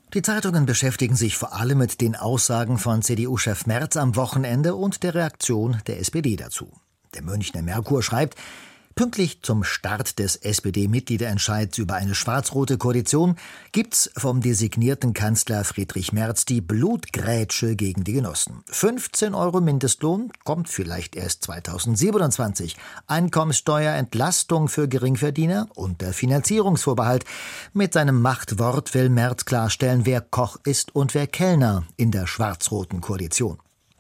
Die Zeitungen beschäftigen sich vor allem mit den Aussagen von CDU-Chef Merz am Wochenende und der Reaktion der SPD dazu. Der Münchner Merkur schreibt: Pünktlich zum Start des SPD-Mitgliederentscheids über eine schwarz-rote Koalition gibt's vom designierten Kanzler Friedrich Merz die Blutgrätsche gegen die Genossen. 15 € Mindestlohn kommt vielleicht erst 2027. Einkommenssteuerentlastung für Geringverdiener und der Finanzierungsvorbehalt. Mit seinem Machtwort will Merz klarstellen, wer Koch ist und wer Kellner in der schwarz-roten Koalition.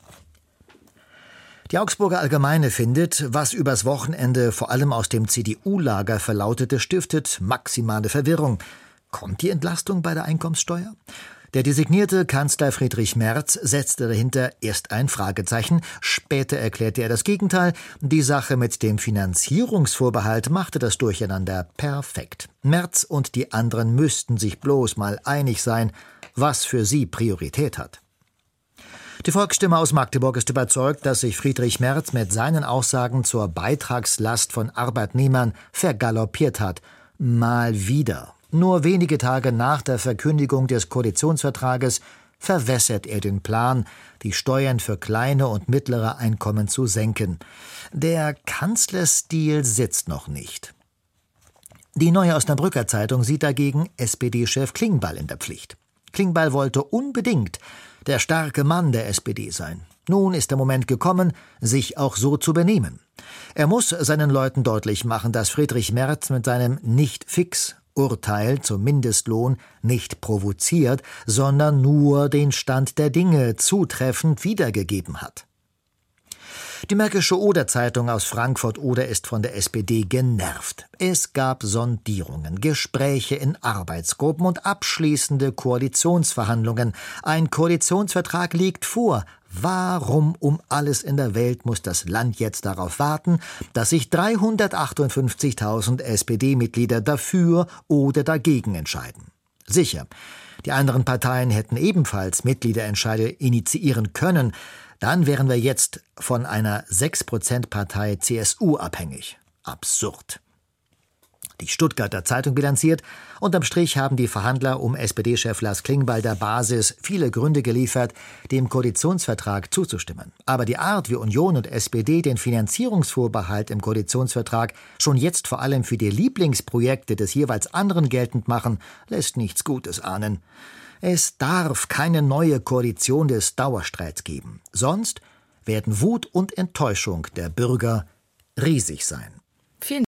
Die Augsburger Allgemeine findet, was übers Wochenende vor allem aus dem CDU-Lager verlautete, stiftet maximale Verwirrung. Kommt die Entlastung bei der Einkommenssteuer? Der designierte Kanzler Friedrich Merz setzte dahinter erst ein Fragezeichen, später erklärte er das Gegenteil. Die Sache mit dem Finanzierungsvorbehalt machte das Durcheinander perfekt. Merz und die anderen müssten sich bloß mal einig sein, was für sie Priorität hat. Die Volksstimme aus Magdeburg ist überzeugt, dass sich Friedrich Merz mit seinen Aussagen zur Beitragslast von Arbeitnehmern vergaloppiert hat. Mal wieder. Nur wenige Tage nach der Verkündigung des Koalitionsvertrages verwässert er den Plan, die Steuern für kleine und mittlere Einkommen zu senken. Der Kanzlerstil sitzt noch nicht. Die Neue Osnabrücker Zeitung sieht dagegen SPD-Chef Klingbeil in der Pflicht. Klingbeil wollte unbedingt der starke Mann der SPD sein. Nun ist der Moment gekommen, sich auch so zu benehmen. Er muss seinen Leuten deutlich machen, dass Friedrich Merz mit seinem Nicht-Fix-Urteil zum Mindestlohn nicht provoziert, sondern nur den Stand der Dinge zutreffend wiedergegeben hat. Die Märkische Oder-Zeitung aus Frankfurt-Oder ist von der SPD genervt. Es gab Sondierungen, Gespräche in Arbeitsgruppen und abschließende Koalitionsverhandlungen. Ein Koalitionsvertrag liegt vor. Warum um alles in der Welt muss das Land jetzt darauf warten, dass sich 358.000 SPD-Mitglieder dafür oder dagegen entscheiden? Sicher, die anderen Parteien hätten ebenfalls Mitgliederentscheide initiieren können. Dann wären wir jetzt von einer 6%-Partei CSU abhängig. Absurd. Die Stuttgarter Zeitung bilanziert: Unterm Strich haben die Verhandler um SPD-Chef Lars Klingbeil der Basis viele Gründe geliefert, dem Koalitionsvertrag zuzustimmen. Aber die Art, wie Union und SPD den Finanzierungsvorbehalt im Koalitionsvertrag schon jetzt vor allem für die Lieblingsprojekte des jeweils anderen geltend machen, lässt nichts Gutes ahnen. Es darf keine neue Koalition des Dauerstreits geben. Sonst werden Wut und Enttäuschung der Bürger riesig sein.